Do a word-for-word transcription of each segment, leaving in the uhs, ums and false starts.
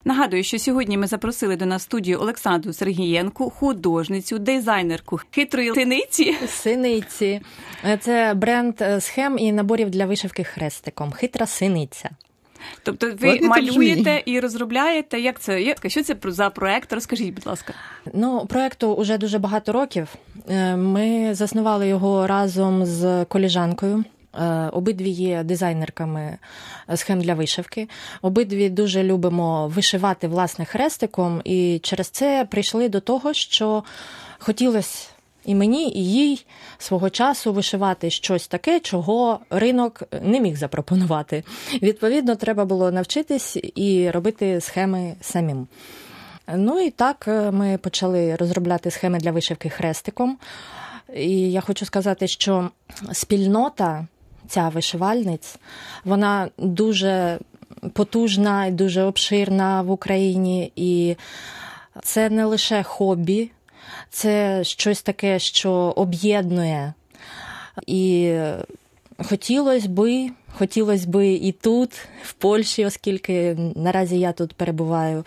Нагадую, що сьогодні ми запросили до нас в студію Олександру Сергієнко, художницю, дизайнерку хитрої синиці. Синиці. Це бренд схем і наборів для вишивки хрестиком. Хитра синиця. Тобто ви малюєте і розробляєте? Як це? Як, що це за проект? Розкажіть, будь ласка. Ну, проекту вже дуже багато років. Ми заснували його разом з колежанкою. Обидві є дизайнерками схем для вишивки. Обидві дуже любимо вишивати власне хрестиком. І через це прийшли до того, що хотілося і мені, і їй свого часу вишивати щось таке, чого ринок не міг запропонувати. Відповідно, треба було навчитись і робити схеми самим. Ну і так ми почали розробляти схеми для вишивки хрестиком. І я хочу сказати, що спільнота ця вишивальниць, вона дуже потужна і дуже обширна в Україні. І це не лише хобі, це щось таке, що об'єднує. І хотілося би, хотілося би і тут, в Польщі, оскільки наразі я тут перебуваю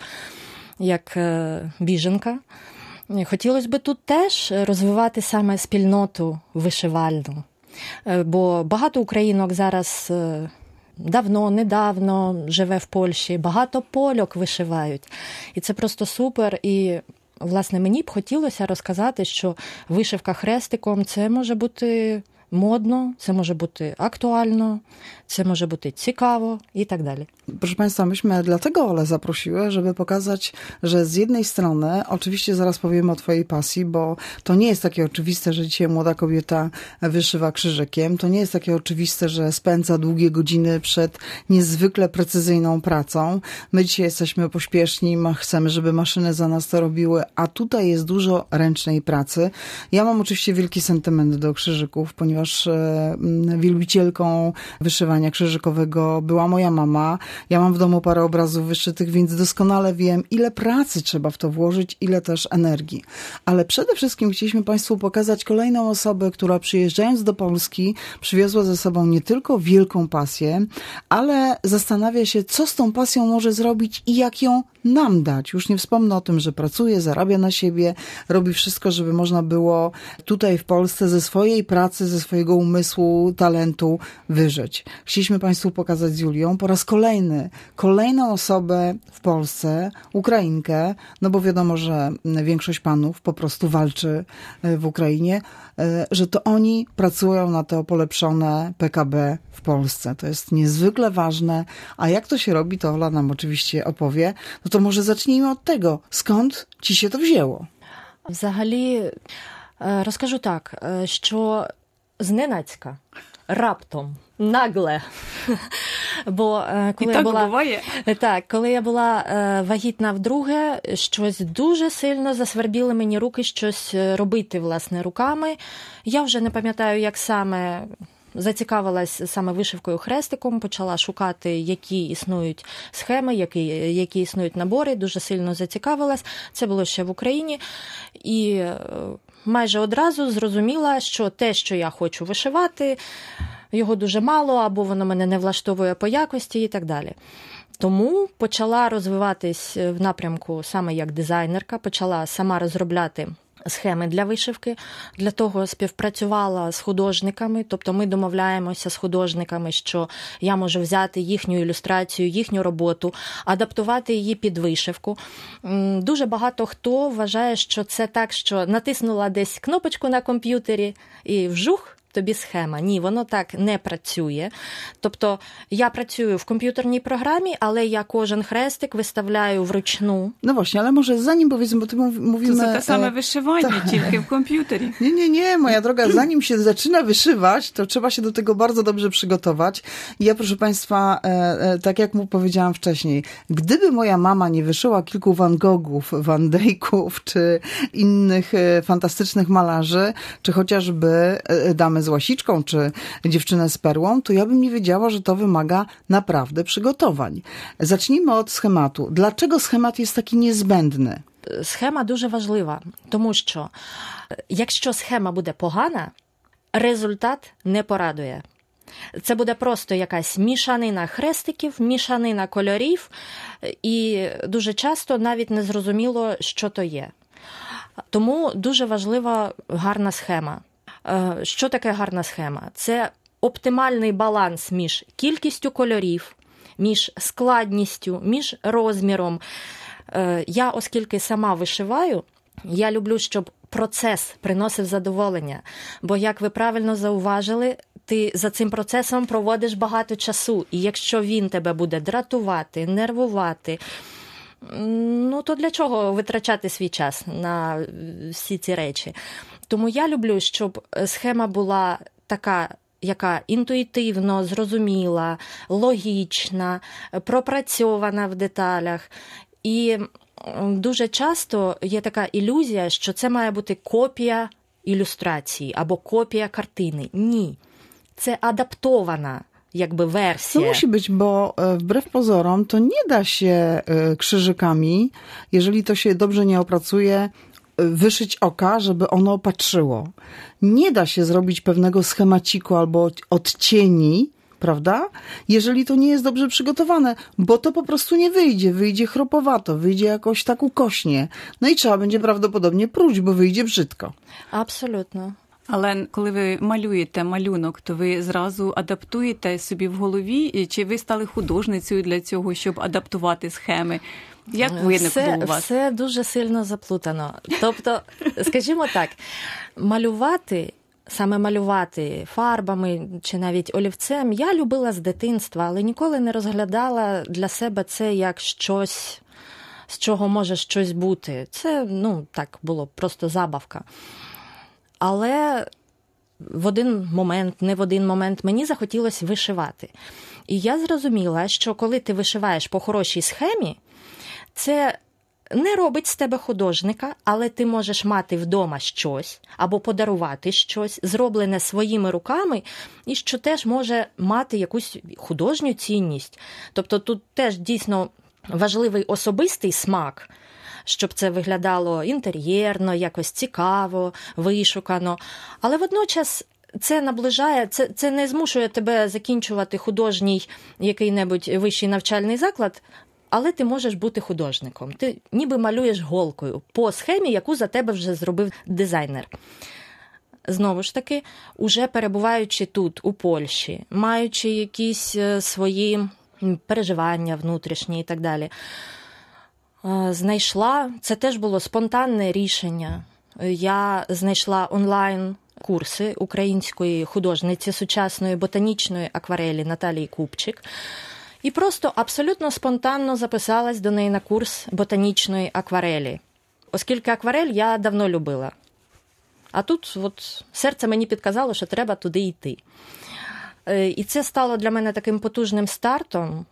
як біженка, хотілося би тут теж розвивати саме спільноту вишивальну. Бо багато українок зараз давно, недавно живе в Польщі, багато польок вишивають. І це просто супер. І, власне, мені б хотілося розказати, що вишивка хрестиком – це може бути modno, це może być aktualno, це może być ciekawo i tak dalej. Proszę Państwa, myśmy dlatego Ole zaprosiły, żeby pokazać, że z jednej strony, oczywiście zaraz powiemy o Twojej pasji, bo to nie jest takie oczywiste, że dzisiaj młoda kobieta wyszywa krzyżykiem, to nie jest takie oczywiste, że spędza długie godziny przed niezwykle precyzyjną pracą. My dzisiaj jesteśmy pośpieszni, chcemy, żeby maszyny za nas to robiły, a tutaj jest dużo ręcznej pracy. Ja mam oczywiście wielki sentyment do krzyżyków, ponieważ wielbicielką wyszywania krzyżykowego była moja mama. Ja mam w domu parę obrazów wyszytych, więc doskonale wiem, ile pracy trzeba w to włożyć, ile też energii. Ale przede wszystkim chcieliśmy Państwu pokazać kolejną osobę, która przyjeżdżając do Polski przywiozła ze sobą nie tylko wielką pasję, ale zastanawia się, co z tą pasją może zrobić i jak ją nam dać. Już nie wspomnę o tym, że pracuje, zarabia na siebie, robi wszystko, żeby można było tutaj w Polsce ze swojej pracy, ze swojego umysłu, talentu wyżyć. Chcieliśmy Państwu pokazać z Julią po raz kolejny, kolejną osobę w Polsce, Ukrainkę, no bo wiadomo, że większość panów po prostu walczy w Ukrainie, że to oni pracują na to polepszone P K B w Polsce. To jest niezwykle ważne. A jak to się robi, to Ola nam oczywiście opowie. No to może zacznijmy od tego. Skąd ci się to wzięło? Взагалі, розкажу так, що зненацька, раптом, нагле. Бо коли І я так була, буває? Так, коли я була вагітна вдруге, щось дуже сильно засвербіли мені руки, щось робити, власне, руками. Я вже не пам'ятаю, як саме зацікавилась саме вишивкою хрестиком, почала шукати, які існують схеми, які, які існують набори, дуже сильно зацікавилась. Це було ще в Україні. І майже одразу зрозуміла, що те, що я хочу вишивати, його дуже мало, або воно мене не влаштовує по якості і так далі. Тому почала розвиватись в напрямку саме як дизайнерка, почала сама розробляти схеми для вишивки, для того співпрацювала з художниками, тобто ми домовляємося з художниками, що я можу взяти їхню ілюстрацію, їхню роботу, адаптувати її під вишивку. Дуже багато хто вважає, що це так, що натиснула десь кнопочку на комп'ютері і вжух, тобі схема. Ні, воно так не працює. Тобто я працюю в комп'ютерній програмі, ale ja кожен хрестик wystawiają wrучну. No właśnie, ale może zanim powiedzmy, bo ty mówimy... To za to same wyszywanie, tylko w komputerze. Nie, nie, nie, moja droga, zanim się zaczyna wyszywać, to trzeba się do tego bardzo dobrze przygotować. I ja, proszę Państwa, tak jak mu powiedziałam wcześniej, gdyby moja mama nie wyszyła kilku Van Goghów, Van Dyków, czy innych fantastycznych malarzy, czy chociażby damę z łasiczką, czy dziewczynę z perłą, to ja bym nie wiedziała, że to wymaga naprawdę przygotowań. Zacznijmy od schematu. Dlaczego schemat jest taki niezbędny? Схема дуже важлива, тому що якщо схема буде погана, результат не порадує. Це буде просто якась мішанина хрестиків, мішанина кольорів, і дуже часто навіть не зрозуміло, що то є. Тому дуже важлива гарна схема. Що таке гарна схема? Це оптимальний баланс між кількістю кольорів, між складністю, між розміром. Я, оскільки сама вишиваю, я люблю, щоб процес приносив задоволення. Бо, як ви правильно зауважили, ти за цим процесом проводиш багато часу. І якщо він тебе буде дратувати, нервувати, ну то для чого витрачати свій час на всі ці речі? Тому я люблю, щоб схема була така, яка інтуїтивно, зрозуміла, логічна, пропрацьована в деталях. І дуже часто є така ілюзія, що це має бути копія ілюстрації або kопia kartyny. Ні. Це адаптована jakby wersja. To musi być, bo wbrew pozorom to nie da się krzyżykami, jeżeli to się dobrze nie opracuje, wyszyć oka, żeby ono patrzyło. Nie da się zrobić pewnego schemaciku albo odcieni, prawda? Jeżeli to nie jest dobrze przygotowane, bo to po prostu nie wyjdzie. Wyjdzie chropowato, wyjdzie jakoś tak ukośnie. No i trzeba będzie prawdopodobnie pruć, bo wyjdzie brzydko. Абсолютно. Але коли ви малюєте малюнок, то ви зразу адаптуєте собі в голові, чи ви стали художницею для цього, щоб адаптувати схеми? Як виникло все, у вас? Все дуже сильно заплутано. Тобто, скажімо так, малювати, саме малювати фарбами чи навіть олівцем я любила з дитинства, але ніколи не розглядала для себе це як щось, з чого може щось бути. Це, ну, так було, просто забавка. Але в один момент, не в один момент, мені захотілося вишивати. І я зрозуміла, що коли ти вишиваєш по хорошій схемі, це не робить з тебе художника, але ти можеш мати вдома щось або подарувати щось, зроблене своїми руками, і що теж може мати якусь художню цінність. Тобто тут теж дійсно важливий особистий смак, щоб це виглядало інтер'єрно, якось цікаво, вишукано. Але водночас це наближає, це, це не змушує тебе закінчувати художній який-небудь вищий навчальний заклад, але ти можеш бути художником. Ти ніби малюєш голкою по схемі, яку за тебе вже зробив дизайнер. Знову ж таки, уже перебуваючи тут, у Польщі, маючи якісь свої переживання внутрішні і так далі, знайшла, це теж було спонтанне рішення. Я знайшла онлайн-курси української художниці сучасної ботанічної акварелі Наталії Купчик і просто абсолютно спонтанно записалась до неї на курс ботанічної акварелі. Оскільки акварель я давно любила. А тут от серце мені підказало, що треба туди йти. І це стало для мене таким потужним стартом.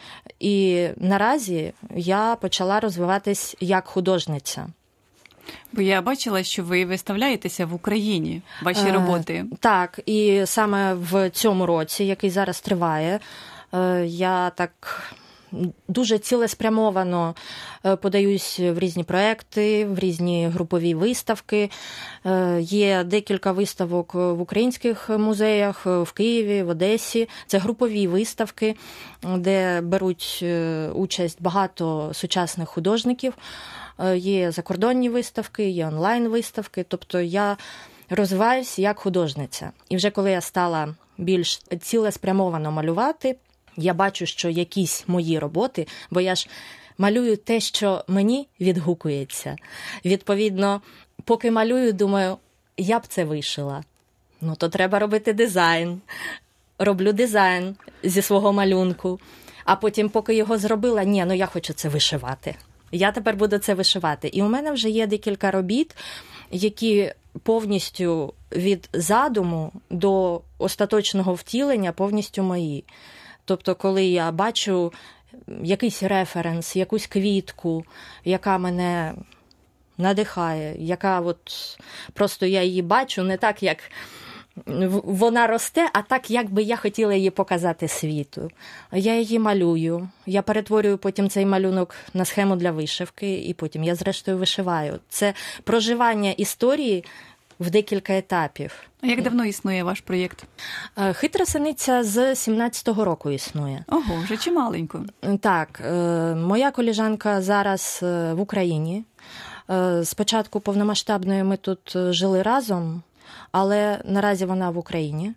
І наразі я почала розвиватись як художниця. Бо я бачила, що ви виставляєтеся в Україні, ваші е, роботи. Так, і саме в цьому році, який зараз триває, е, я так дуже цілеспрямовано подаюсь в різні проекти, в різні групові виставки. Є декілька виставок в українських музеях, в Києві, в Одесі. Це групові виставки, де беруть участь багато сучасних художників. Є закордонні виставки, є онлайн-виставки. Тобто я розвиваюсь як художниця. І вже коли я стала більш цілеспрямовано малювати, я бачу, що якісь мої роботи, бо я ж малюю те, що мені відгукується. Відповідно, поки малюю, думаю, я б це вишила. Ну, то треба робити дизайн. Роблю дизайн зі свого малюнку. А потім, поки його зробила, ні, ну я хочу це вишивати. Я тепер буду це вишивати. І у мене вже є декілька робіт, які повністю від задуму до остаточного втілення повністю мої. Тобто, коли я бачу якийсь референс, якусь квітку, яка мене надихає, яка от просто я її бачу не так, як вона росте, а так, як би я хотіла її показати світу. Я її малюю, я перетворюю потім цей малюнок на схему для вишивки, і потім я зрештою вишиваю. Це проживання історії в декілька етапів. А як давно існує ваш проєкт? Хитра синиця з сімнадцятого року існує. Ого, вже чималенько. Так, моя колежанка зараз в Україні. Спочатку повномасштабної ми тут жили разом, але наразі вона в Україні.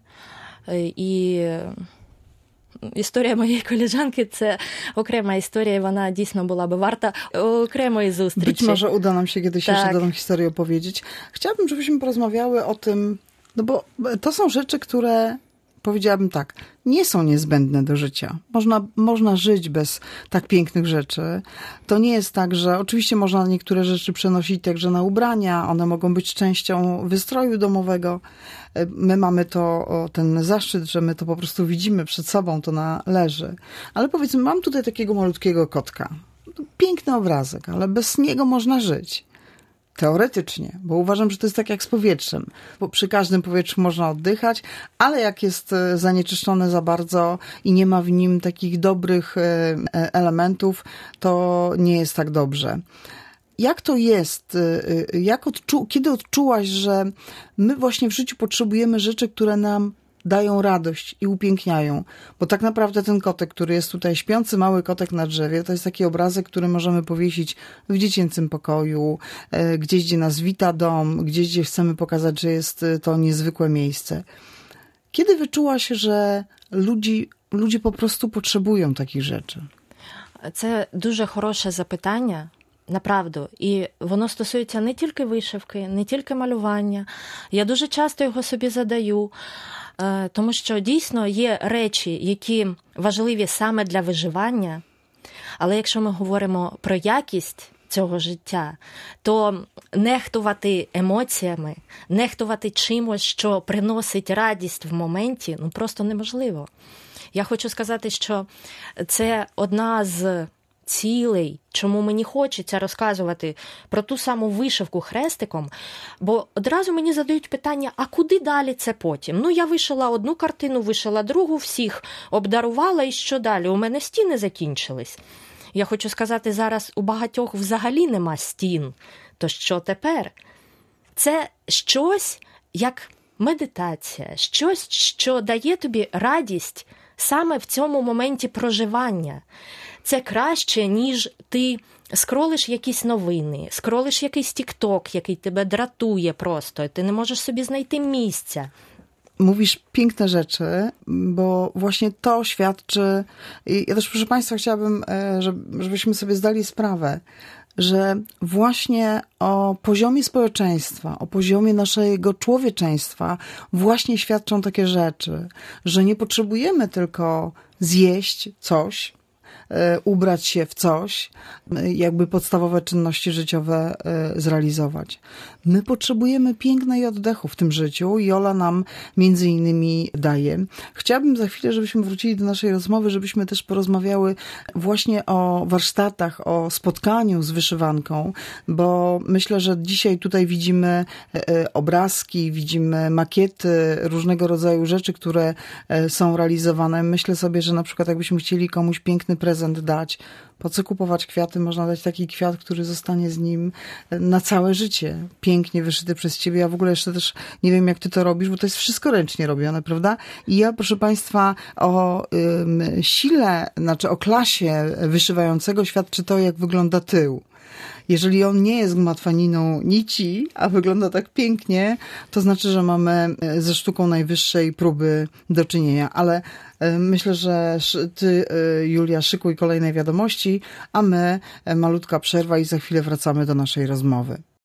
І історія моєї колежанки – це окрема історія, і вона дійсно буła by warta okremowej zустрічі. Być może uda nam się kiedyś tak. jeszcze daną historię opowiedzieć. Chciałabym, żebyśmy porozmawiały o tym, no bo to są rzeczy, które, powiedziałabym tak, nie są niezbędne do życia. Można, można żyć bez tak pięknych rzeczy. To nie jest tak, że oczywiście można niektóre rzeczy przenosić także na ubrania, one mogą być częścią wystroju domowego. My mamy to, ten zaszczyt, że my to po prostu widzimy przed sobą, to na leży. Ale powiedzmy, mam tutaj takiego malutkiego kotka. Piękny obrazek, ale bez niego można żyć. Teoretycznie, bo uważam, że to jest tak jak z powietrzem. Bo przy każdym powietrzu można oddychać, ale jak jest zanieczyszczone za bardzo i nie ma w nim takich dobrych elementów, to nie jest tak dobrze. Jak to jest? Jak odczu- kiedy odczułaś, że my właśnie w życiu potrzebujemy rzeczy, które nam dają radość i upiękniają? Bo tak naprawdę ten kotek, który jest tutaj, śpiący mały kotek na drzewie, to jest taki obrazek, który możemy powiesić w dziecięcym pokoju, gdzieś, gdzie nas wita dom, gdzieś, gdzie chcemy pokazać, że jest to niezwykłe miejsce. Kiedy wyczułaś, że ludzi, ludzie po prostu potrzebują takich rzeczy? Це дуже хороше запитання. Направду. І воно стосується не тільки вишивки, не тільки малювання. Я дуже часто його собі задаю, тому що дійсно є речі, які важливі саме для виживання, але якщо ми говоримо про якість цього життя, то нехтувати емоціями, нехтувати чимось, що приносить радість в моменті, ну просто неможливо. Я хочу сказати, що це одна з цілей, чому мені хочеться розказувати про ту саму вишивку хрестиком, бо одразу мені задають питання, а куди далі це потім? Ну, я вишила одну картину, вишила другу, всіх обдарувала, і що далі? У мене стіни закінчились. Я хочу сказати, зараз у багатьох взагалі нема стін. То що тепер? Це щось, як медитація, щось, що дає тобі радість саме в цьому моменті проживання. Це краще, ніж ти скролиш якісь новини, скролиш якийсь тік-ток, який тебе дратує просто, ти не можеш собі знайти місця. Mówisz piękne rzeczy, bo właśnie to świadczy, i ja też, proszę Państwa, chciałabym, żebyśmy sobie zdali sprawę, że właśnie o poziomie społeczeństwa, o poziomie naszego człowieczeństwa właśnie świadczą takie rzeczy, że nie potrzebujemy tylko zjeść coś, ubrać się w coś, jakby podstawowe czynności życiowe zrealizować. My potrzebujemy pięknej oddechu w tym życiu i Ola nam między innymi daje. Chciałabym za chwilę, żebyśmy wrócili do naszej rozmowy, żebyśmy też porozmawiały właśnie o warsztatach, o spotkaniu z wyszywanką, bo myślę, że dzisiaj tutaj widzimy obrazki, widzimy makiety, różnego rodzaju rzeczy, które są realizowane. Myślę sobie, że na przykład jakbyśmy chcieli komuś piękny prezent dać, po co kupować kwiaty? Można dać taki kwiat, który zostanie z nim na całe życie. Pięknie wyszyty przez ciebie. Ja w ogóle jeszcze też nie wiem, jak ty to robisz, bo to jest wszystko ręcznie robione, prawda? I ja, proszę Państwa, o ym, sile, znaczy o klasie wyszywającego świadczy to, jak wygląda tył. Jeżeli on nie jest gmatwaniną nici, a wygląda tak pięknie, to znaczy, że mamy ze sztuką najwyższej próby do czynienia. Ale myślę, że ty, Julia, szykuj kolejne wiadomości, a my malutka przerwa i za chwilę wracamy do naszej rozmowy.